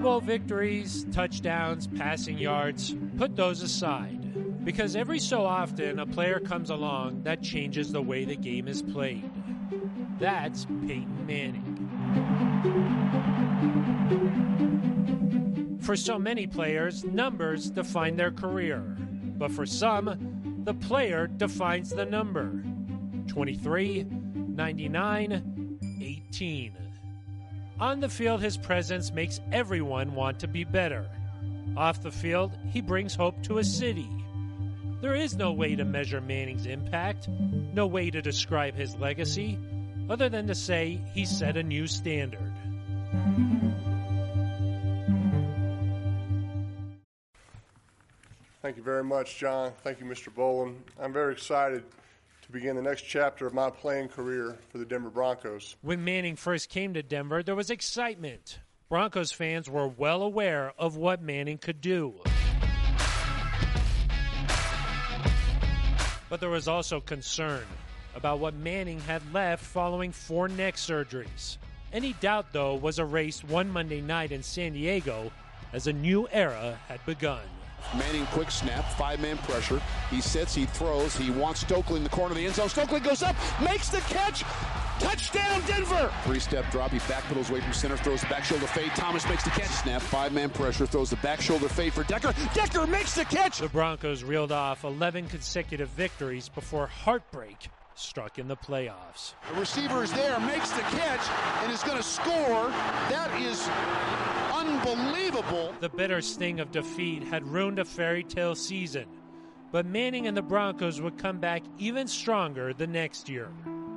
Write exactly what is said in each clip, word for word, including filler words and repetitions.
Bowl victories, touchdowns, passing yards, put those aside. Because every so often a player comes along that changes the way the game is played. That's Peyton Manning. For so many players, numbers define their career. But for some, the player defines the number. twenty-three, ninety-nine, eighteen. On the field, his presence makes everyone want to be better. Off the field, he brings hope to a city. There is no way to measure Manning's impact, no way to describe his legacy, other than to say he set a new standard. Thank you very much, John. Thank you, Mister Bolin. I'm very excited to begin the next chapter of my playing career for the Denver Broncos. When Manning first came to Denver, there was excitement. Broncos fans were well aware of what Manning could do. But there was also concern about what Manning had left following four neck surgeries. Any doubt, though, was erased one Monday night in San Diego as a new era had begun. Manning quick snap, five-man pressure. He sits, he throws, he wants Stokely in the corner of the end zone. Stokely goes up, makes the catch. Touchdown, Denver! Three-step drop, he backpedals away from center, throws the back shoulder fade. Thomas makes the catch. Snap, five-man pressure, throws the back shoulder fade for Decker. Decker makes the catch! The Broncos reeled off eleven consecutive victories before heartbreak struck in the playoffs. The receiver is there, makes the catch, and is going to score. That is unbelievable. The bitter sting of defeat had ruined a fairy tale season, but Manning and the Broncos would come back even stronger the next year.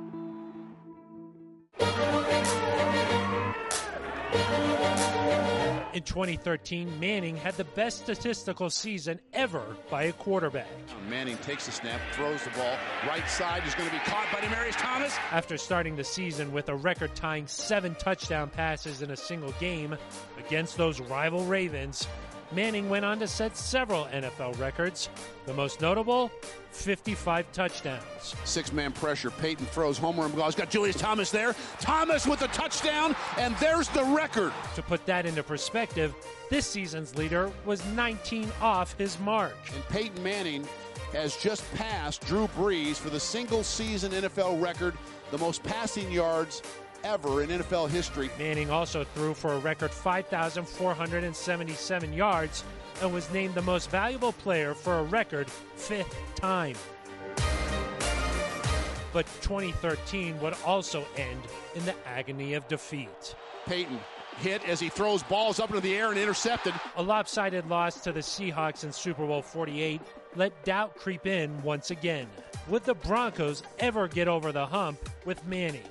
In twenty thirteen, Manning had the best statistical season ever by a quarterback. Manning takes the snap, throws the ball. Right side is going to be caught by Demaryius Thomas. After starting the season with a record-tying seven touchdown passes in a single game against those rival Ravens, Manning went on to set several N F L records. The most notable, fifty-five touchdowns. Six-man pressure. Peyton throws homer and goes. Got Julius Thomas there. Thomas with the touchdown, and there's the record. To put that into perspective, this season's leader was nineteen off his mark. And Peyton Manning has just passed Drew Brees for the single-season N F L record, the most passing yards ever in N F L history. Manning also threw for a record five thousand four hundred seventy-seven yards and was named the most valuable player for a record fifth time. But twenty thirteen would also end in the agony of defeat. Peyton hit as he throws balls up into the air and intercepted. A lopsided loss to the Seahawks in Super Bowl forty-eight let doubt creep in once again. Would the Broncos ever get over the hump with Manning?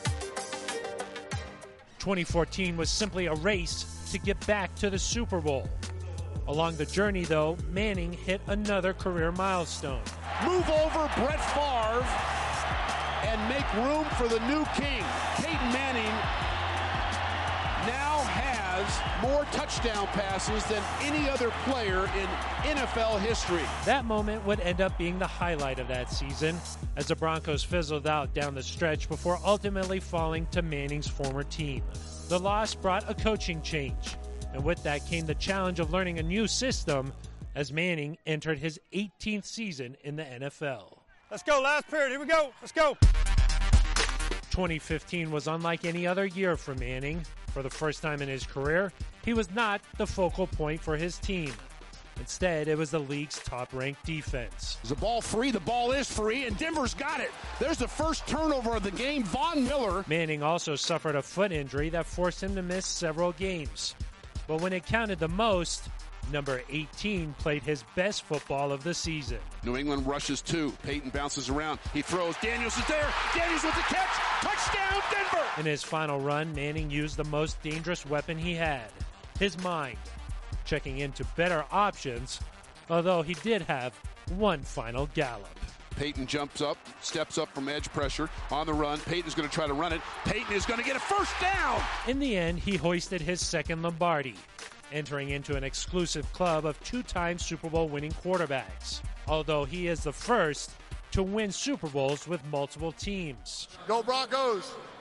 twenty fourteen was simply a race to get back to the Super Bowl. Along the journey, though, Manning hit another career milestone. Move over Brett Favre and make room for the new king. Peyton Manning now has more touchdown passes than any other player in N F L history. That moment would end up being the highlight of that season, as the Broncos fizzled out down the stretch before ultimately falling to Manning's former team. The loss brought a coaching change, and with that came the challenge of learning a new system as Manning entered his eighteenth season in the N F L. Let's go, last period, here we go, let's go. twenty fifteen was unlike any other year for Manning. For the first time in his career, he was not the focal point for his team. Instead, it was the league's top-ranked defense. Is the ball free? The ball is free, and Denver's got it. There's the first turnover of the game, Von Miller. Manning also suffered a foot injury that forced him to miss several games. But when it counted the most, number eighteen played his best football of the season. New England rushes two. Peyton bounces around. He throws. Daniels is there. Daniels with the catch. Touchdown, Denver! In his final run, Manning used the most dangerous weapon he had, his mind, checking into better options, although he did have one final gallop. Peyton jumps up, steps up from edge pressure, on the run. Peyton's going to try to run it. Peyton is going to get a first down! In the end, he hoisted his second Lombardi, entering into an exclusive club of two-time Super Bowl winning quarterbacks, although he is the first to win Super Bowls with multiple teams. Go Broncos!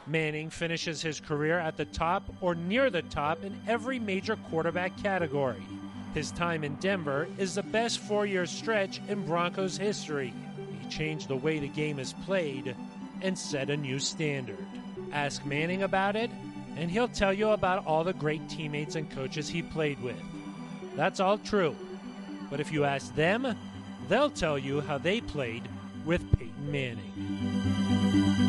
Manning finishes his career at the top or near the top in every major quarterback category. His time in Denver is the best four-year stretch in Broncos history. He changed the way the game is played and set a new standard. Ask Manning about it, and he'll tell you about all the great teammates and coaches he played with. That's all true. But if you ask them, they'll tell you how they played with Peyton Manning.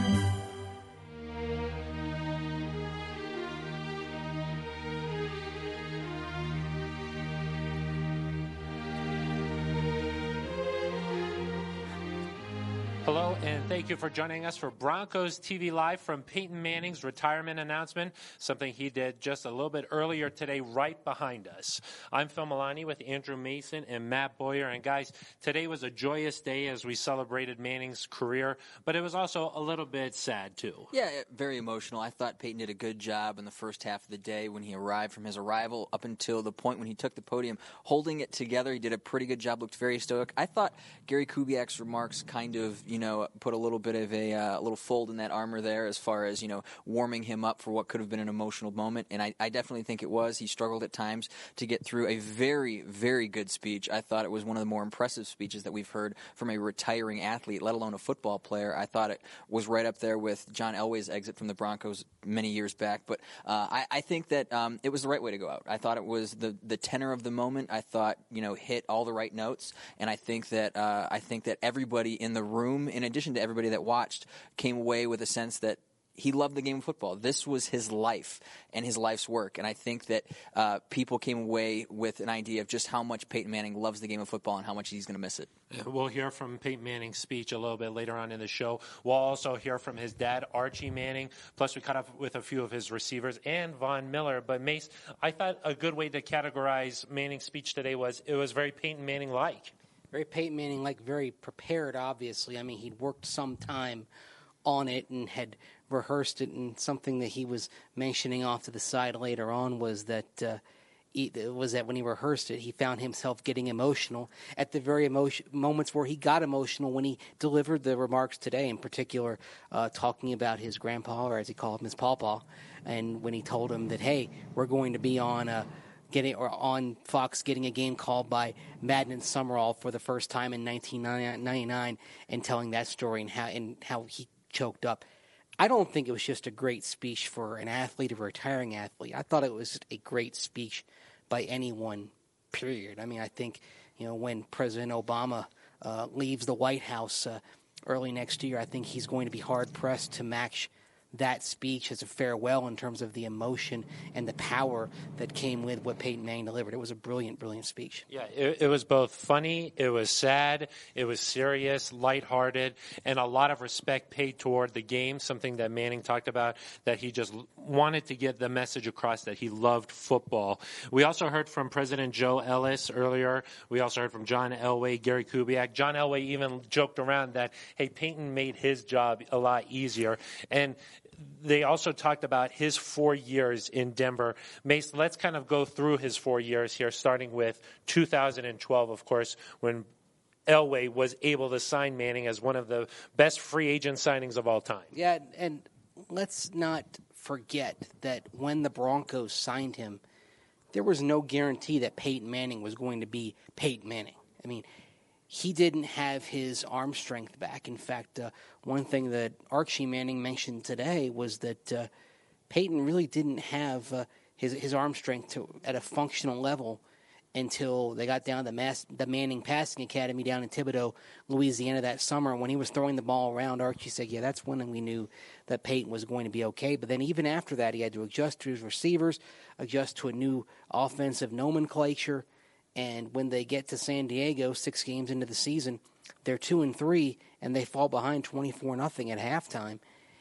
Hello, and thank you for joining us for Broncos T V Live from Peyton Manning's retirement announcement, something he did just a little bit earlier today right behind us. I'm Phil Milani with Andrew Mason and Matt Boyer. And guys, today was a joyous day as we celebrated Manning's career, but it was also a little bit sad too. Yeah, very emotional. I thought Peyton did a good job in the first half of the day when he arrived, from his arrival up until the point when he took the podium, holding it together. He did a pretty good job, looked very stoic. I thought Gary Kubiak's remarks kind of, you know, put a little bit of a uh, little fold in that armor there as far as, you know, warming him up for what could have been an emotional moment. And I, I definitely think it was. He struggled at times to get through a very, very good speech. I thought it was one of the more impressive speeches that we've heard from a retiring athlete, let alone a football player. I thought it was right up there with John Elway's exit from the Broncos many years back. But uh, I, I think that um, it was the right way to go out. I thought it was the, the tenor of the moment. I thought, you know, hit all the right notes. And I think that uh, I think that everybody in the room, in addition to everybody that watched, came away with a sense that he loved the game of football. This was his life and his life's work. And I think that uh, people came away with an idea of just how much Peyton Manning loves the game of football and how much he's going to miss it. We'll hear from Peyton Manning's speech a little bit later on in the show. We'll also hear from his dad, Archie Manning. Plus, we caught up with a few of his receivers and Von Miller. But, Mace, I thought a good way to categorize Manning's speech today was it was very Peyton Manning-like. Very Peyton Manning-like, very prepared, obviously. I mean, he'd worked some time on it and had rehearsed it, and something that he was mentioning off to the side later on was that uh, he, was that when he rehearsed it, he found himself getting emotional at the very emotion, moments where he got emotional when he delivered the remarks today, in particular uh, talking about his grandpa, or as he called him, his pawpaw, and when he told him that, hey, we're going to be on a Getting or on Fox, getting a game called by Madden and Summerall for the first time in nineteen ninety-nine, and telling that story and how and how he choked up. I don't think it was just a great speech for an athlete, a retiring athlete. I thought it was a great speech by anyone, period. I mean, I think, you know, when President Obama uh, leaves the White House uh, early next year, I think he's going to be hard-pressed to match that speech as a farewell in terms of the emotion and the power that came with what Peyton Manning delivered. It was a brilliant, brilliant speech. Yeah, it, it was both funny, it was sad, it was serious, lighthearted, and a lot of respect paid toward the game, something that Manning talked about, that he just wanted to get the message across that he loved football. We also heard from President Joe Ellis earlier. We also heard from John Elway, Gary Kubiak. John Elway even joked around that, hey, Peyton made his job a lot easier. And they also talked about his four years in Denver. Mace, let's kind of go through his four years here, starting with two thousand twelve, of course, when Elway was able to sign Manning as one of the best free agent signings of all time. Yeah, and let's not forget that when the Broncos signed him, there was no guarantee that Peyton Manning was going to be Peyton Manning. I mean, he didn't have his arm strength back. In fact, uh, one thing that Archie Manning mentioned today was that uh, Peyton really didn't have uh, his his arm strength to, at a functional level until they got down to the, Mass, the Manning Passing Academy down in Thibodaux, Louisiana that summer. When he was throwing the ball around, Archie said, yeah, that's when we knew that Peyton was going to be okay. But then even after that, he had to adjust to his receivers, adjust to a new offensive nomenclature. And when they get to San Diego, six games into the season, they're two and three, and they fall behind twenty-four nothing at halftime.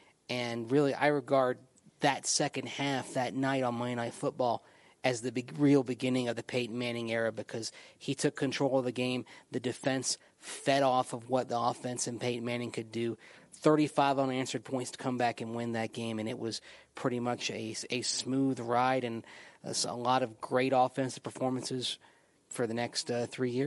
And really, I regard that second half, that night on Monday Night Football, as the big, real beginning of the Peyton Manning era, because he took control of the game. The defense fed off of what the offense and Peyton Manning could do. thirty-five unanswered points to come back and win that game, and it was pretty much a, a smooth ride and a, a lot of great offensive performances for the next uh, three years.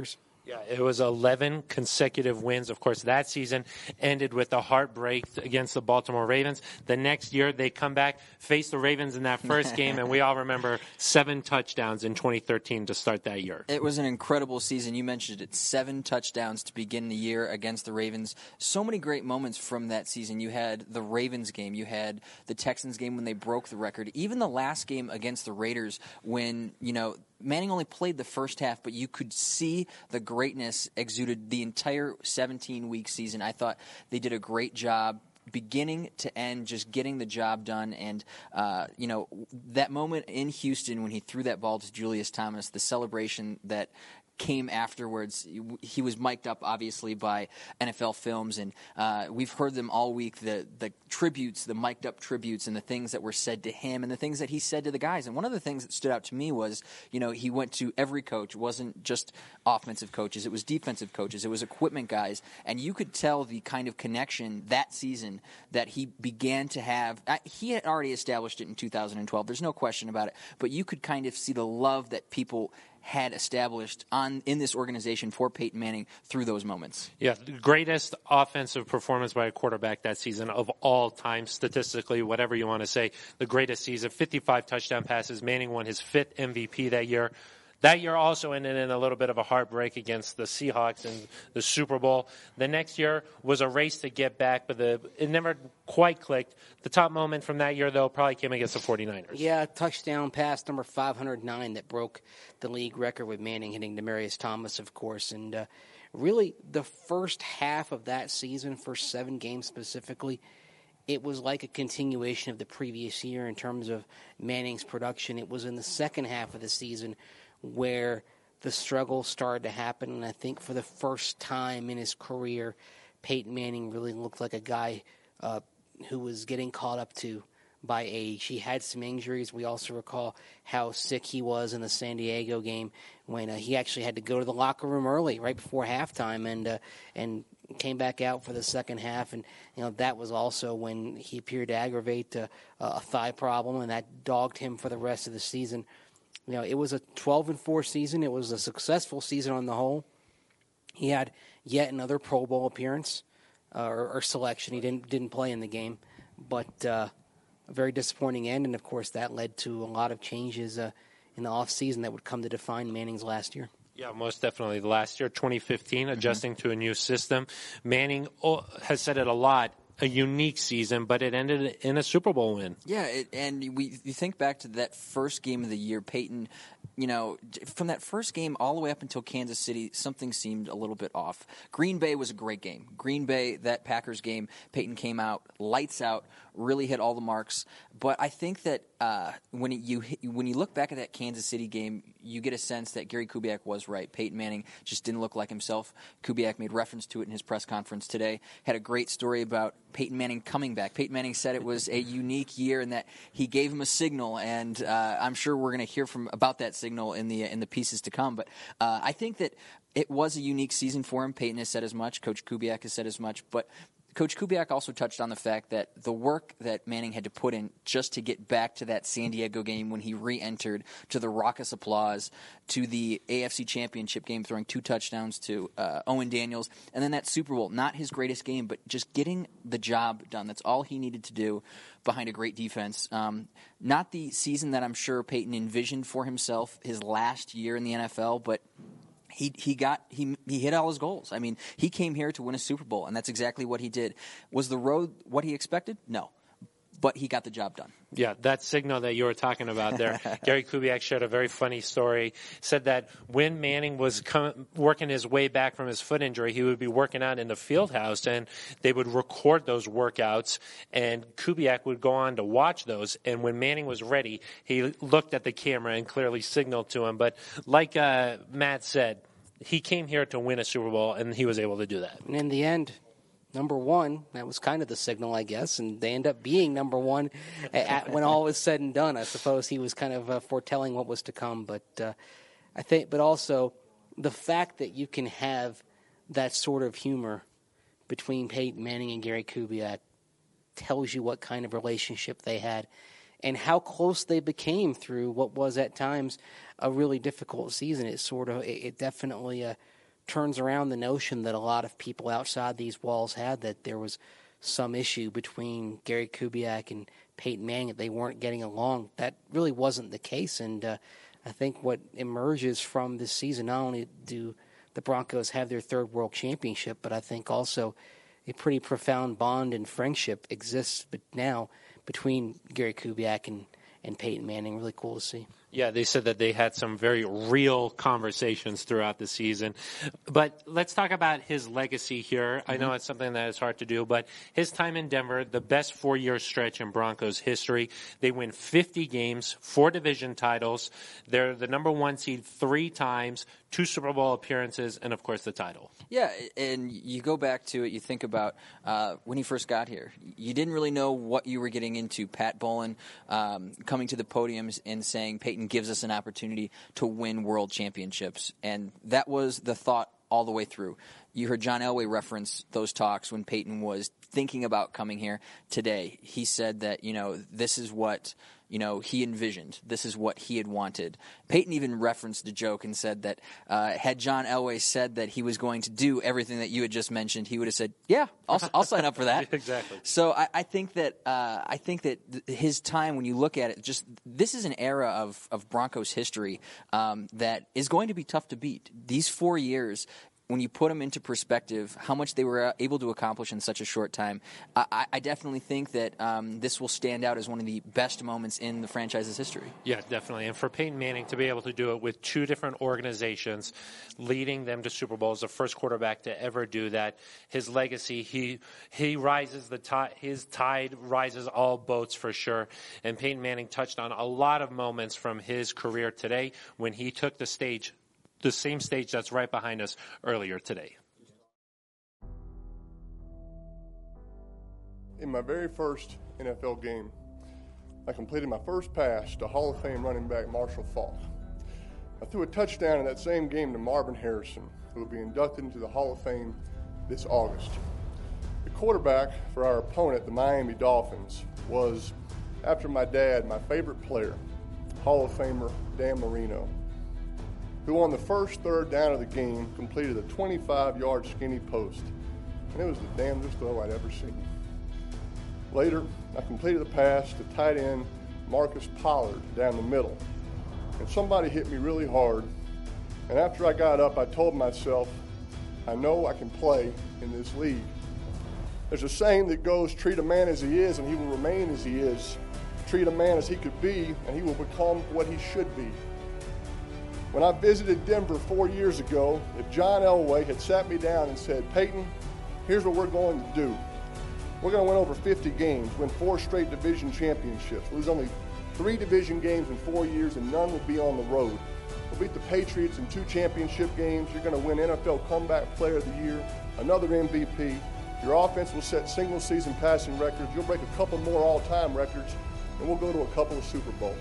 Yeah, it was eleven consecutive wins. Of course, that season ended with a heartbreak against the Baltimore Ravens. The next year, they come back, face the Ravens in that first game, and we all remember seven touchdowns in twenty thirteen to start that year. It was an incredible season. You mentioned it. Seven touchdowns to begin the year against the Ravens. So many great moments from that season. You had the Ravens game. You had the Texans game when they broke the record. Even the last game against the Raiders when, you know, Manning only played the first half, but you could see the greatness exuded the entire seventeen-week season. I thought they did a great job beginning to end, just getting the job done. And, uh, you know, that moment in Houston when he threw that ball to Julius Thomas, the celebration that came afterwards. He was mic'd up, obviously, by N F L Films, and uh, we've heard them all week, the the tributes, the mic'd up tributes, and the things that were said to him and the things that he said to the guys. And one of the things that stood out to me was, you know, he went to every coach. It wasn't just offensive coaches. It was defensive coaches. It was equipment guys. And you could tell the kind of connection that season that he began to have. He had already established it in two thousand twelve. There's no question about it. But you could kind of see the love that people had established on in this organization for Peyton Manning through those moments. Yeah, the greatest offensive performance by a quarterback that season of all time, statistically, whatever you want to say. The greatest season, fifty-five touchdown passes. Manning won his fifth M V P that year. That year also ended in a little bit of a heartbreak against the Seahawks in the Super Bowl. The next year was a race to get back, but the it never quite clicked. The top moment from that year, though, probably came against the forty-niners. Yeah, touchdown pass number five hundred nine that broke the league record with Manning hitting Demaryius Thomas, of course. And uh, really, the first half of that season, first seven games specifically, it was like a continuation of the previous year in terms of Manning's production. It was in the second half of the season where the struggle started to happen, and I think for the first time in his career, Peyton Manning really looked like a guy uh, who was getting caught up to by age. He had some injuries. We also recall how sick he was in the San Diego game when uh, he actually had to go to the locker room early, right before halftime, and uh, and came back out for the second half. And you know that was also when he appeared to aggravate uh, a thigh problem, and that dogged him for the rest of the season. You know, it was a twelve and four season. It was a successful season on the whole. He had yet another Pro Bowl appearance uh, or, or selection. He didn't didn't play in the game, but uh, a very disappointing end. And of course, that led to a lot of changes uh, in the offseason that would come to define Manning's last year. Yeah, most definitely. Last year, twenty fifteen, adjusting mm-hmm. to a new system. Manning oh, has said it a lot. A unique season, but it ended in a Super Bowl win. Yeah, it, and we you think back to that first game of the year, Peyton, you know, from that first game all the way up until Kansas City, something seemed a little bit off. Green Bay was a great game. Green Bay, that Packers game, Peyton came out, lights out, really hit all the marks. But I think that uh, when it, you when you look back at that Kansas City game, you get a sense that Gary Kubiak was right. Peyton Manning just didn't look like himself. Kubiak made reference to it in his press conference today. Had a great story about Peyton Manning coming back. Peyton Manning said it was a unique year and that he gave him a signal, and uh, I'm sure we're going to hear from about that signal in the in the pieces to come. But uh, I think that it was a unique season for him. Peyton has said as much. Coach Kubiak has said as much. But Coach Kubiak also touched on the fact that the work that Manning had to put in just to get back to that San Diego game when he re-entered, to the raucous applause, to the A F C Championship game throwing two touchdowns to uh, Owen Daniels, and then that Super Bowl, not his greatest game, but just getting the job done. That's all he needed to do behind a great defense. Um, not the season that I'm sure Peyton envisioned for himself, his last year in the N F L, but He he got he he hit all his goals. I mean, he came here to win a Super Bowl, and that's exactly what he did. Was the road what he expected? No, but he got the job done. Yeah, that signal that you were talking about there. Gary Kubiak shared a very funny story. Said that when Manning was com- working his way back from his foot injury, he would be working out in the field house, and they would record those workouts, and Kubiak would go on to watch those. And when Manning was ready, he looked at the camera and clearly signaled to him. But like uh, Matt said, he came here to win a Super Bowl, and he was able to do that. And in the end, number one, that was kind of the signal, I guess, and they end up being number one at, when all was said and done. I suppose he was kind of uh, foretelling what was to come, but uh, I think, but also the fact that you can have that sort of humor between Peyton Manning and Gary Kubiak tells you what kind of relationship they had and how close they became through what was at times a really difficult season. It sort of, it definitely uh, turns around the notion that a lot of people outside these walls had, that there was some issue between Gary Kubiak and Peyton Manning, that they weren't getting along. That really wasn't the case, and uh, I think what emerges from this season, not only do the Broncos have their third world championship, but I think also a pretty profound bond and friendship exists but now between Gary Kubiak and, and Peyton Manning. Really cool to see. Yeah, they said that they had some very real conversations throughout the season. But let's talk about his legacy here. Mm-hmm. I know it's something that is hard to do, but his time in Denver, the best four-year stretch in Broncos history. They win fifty games, four division titles. They're the number one seed three times, two Super Bowl appearances, and, of course, the title. Yeah, and you go back to it, you think about uh, when he first got here. You didn't really know what you were getting into. Pat Bowlen um, coming to the podiums and saying Peyton gives us an opportunity to win world championships. And that was the thought all the way through. You heard John Elway reference those talks when Peyton was thinking about coming here today. He said that, you know, this is what, you know, he envisioned. This is what he had wanted. Peyton even referenced a joke and said that uh, had John Elway said that he was going to do everything that you had just mentioned, he would have said, yeah, I'll, I'll sign up for that. Exactly. So I, I think that uh, I think that th- his time, when you look at it, just this is an era of, of Broncos history um, that is going to be tough to beat. These four years, when you put them into perspective, how much they were able to accomplish in such a short time, I, I definitely think that um, this will stand out as one of the best moments in the franchise's history. Yeah, definitely. And for Peyton Manning to be able to do it with two different organizations, leading them to Super Bowls, the first quarterback to ever do that, his legacy, he he rises the tide, his tide rises all boats for sure. And Peyton Manning touched on a lot of moments from his career today when he took the stage, the same stage that's right behind us earlier today. In my very first N F L game, I completed my first pass to Hall of Fame running back Marshall Faulk. I threw a touchdown in that same game to Marvin Harrison, who will be inducted into the Hall of Fame this August. The quarterback for our opponent, the Miami Dolphins, was, after my dad, my favorite player, Hall of Famer Dan Marino, who on the first third down of the game completed a twenty-five-yard skinny post, and it was the damnedest throw I'd ever seen. Later, I completed the pass to tight end Marcus Pollard down the middle, and somebody hit me really hard, and after I got up, I told myself, I know I can play in this league. There's a saying that goes, treat a man as he is, and he will remain as he is. Treat a man as he could be, and he will become what he should be. When I visited Denver four years ago, if John Elway had sat me down and said, Peyton, here's what we're going to do. We're going to win over fifty games, win four straight division championships. Lose only three division games in four years, and none will be on the road. We'll beat the Patriots in two championship games. You're going to win N F L Comeback Player of the Year, another M V P. Your offense will set single-season passing records. You'll break a couple more all-time records, and we'll go to a couple of Super Bowls.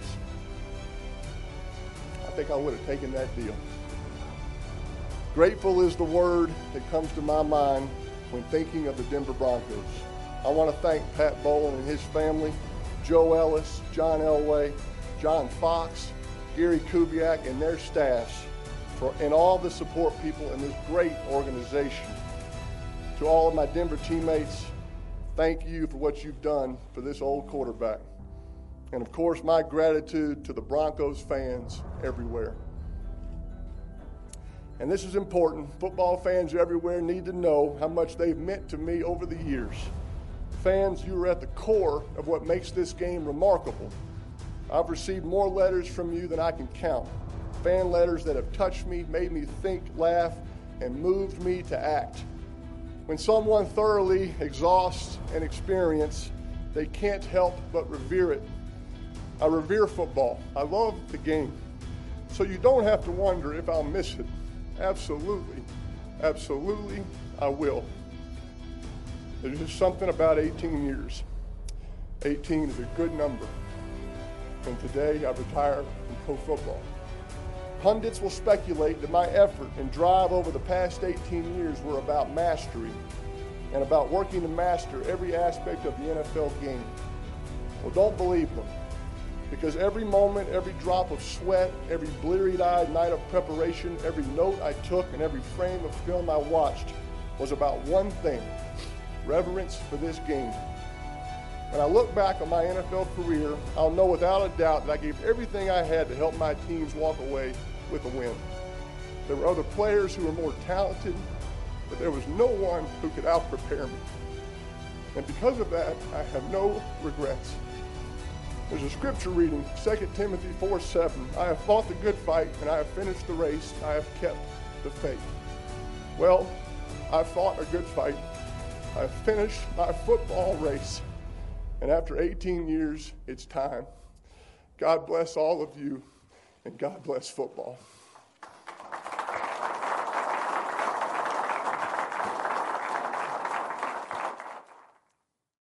I think I would have taken that deal. Grateful is the word that comes to my mind when thinking of the Denver Broncos. I want to thank Pat Bowlen and his family, Joe Ellis, John Elway, John Fox, Gary Kubiak, and their staffs, for, and all the support people in this great organization. To all of my Denver teammates, thank you for what you've done for this old quarterback. And of course, my gratitude to the Broncos fans everywhere. And this is important. Football fans everywhere need to know how much they've meant to me over the years. Fans, you are at the core of what makes this game remarkable. I've received more letters from you than I can count. Fan letters that have touched me, made me think, laugh, and moved me to act. When someone thoroughly exhausts an experience, they can't help but revere it. I revere football. I love the game. So you don't have to wonder if I'll miss it. Absolutely, absolutely, I will. There's just something about eighteen years. eighteen is a good number. And today I retire from pro football. Pundits will speculate that my effort and drive over the past eighteen years were about mastery and about working to master every aspect of the N F L game. Well, don't believe them. Because every moment, every drop of sweat, every bleary-eyed night of preparation, every note I took, and every frame of film I watched was about one thing: reverence for this game. When I look back on my N F L career, I'll know without a doubt that I gave everything I had to help my teams walk away with a win. There were other players who were more talented, but there was no one who could out-prepare me. And because of that, I have no regrets. There's a scripture reading, Second Timothy four seven. I have fought the good fight, and I have finished the race. I have kept the faith. Well, I fought a good fight. I finished my football race. And after eighteen years, it's time. God bless all of you, and God bless football.